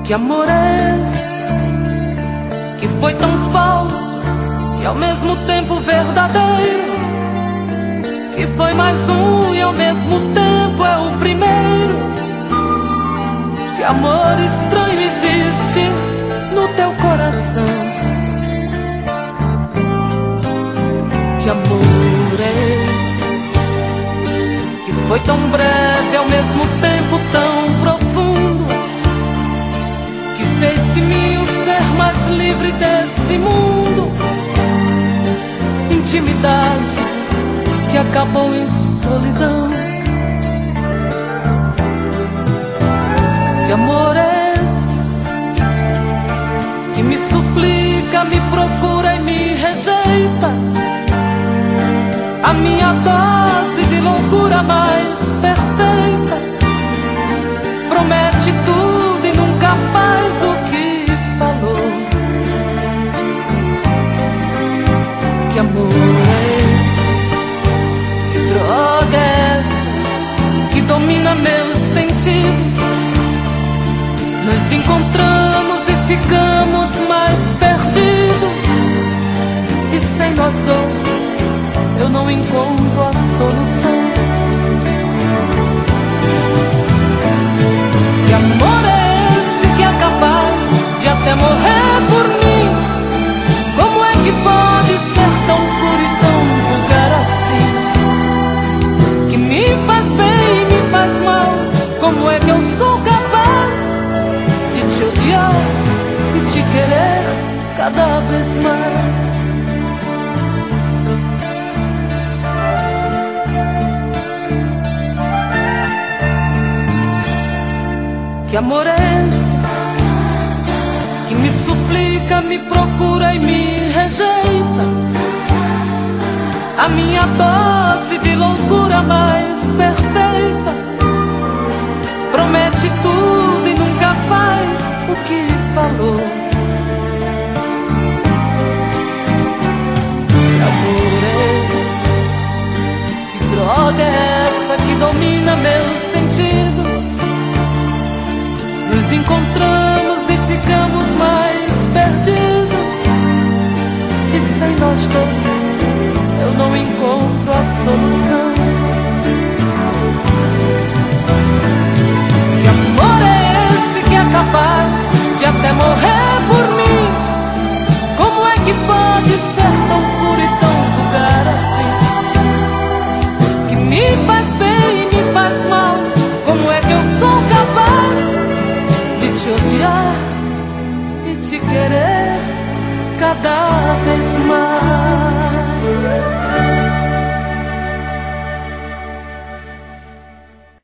Que amor é esse que foi tão falso e ao mesmo tempo verdadeiro? Que foi mais um e ao mesmo tempo é o primeiro? Que amor estranho existe no teu coração? Que amor é esse que foi tão breve e ao mesmo tempo tão profundo? Que fez de mim o ser mais livre desse mundo? Intimidade que acabou em solidão. Que amor é esse que me suplica, me procura e me rejeita? A minha dose de loucura mais perfeita. Promete tudo e nunca faz o que falou. Que amor é esse? Que droga é essa que domina meus sentidos? Nos encontramos e ficamos mais perdidos, e sem nós dois eu não encontro a solução. Que amor é esse que é capaz de até morrer por mim? Como é que pode ser tão puro e tão vulgar assim? Que me faz bem e me faz mal. Como é que eu sou capaz de te odiar e te querer cada vez mais? Que amor é esse que me suplica, me procura e me rejeita? A minha dose de loucura mais perfeita. Promete tudo e nunca faz o que falou. Que amor é esse? Que droga é essa que domina meus sentidos? Nos encontramos e ficamos mais perdidos, e sem nós dois eu não encontro a solução. Que amor é esse que é capaz de até morrer por mim? Como é que pode ser tão puro e tão vulgar assim? Que me faz bem e me faz mal. Como é que eu sou capaz de te odiar e te querer cada vez mais?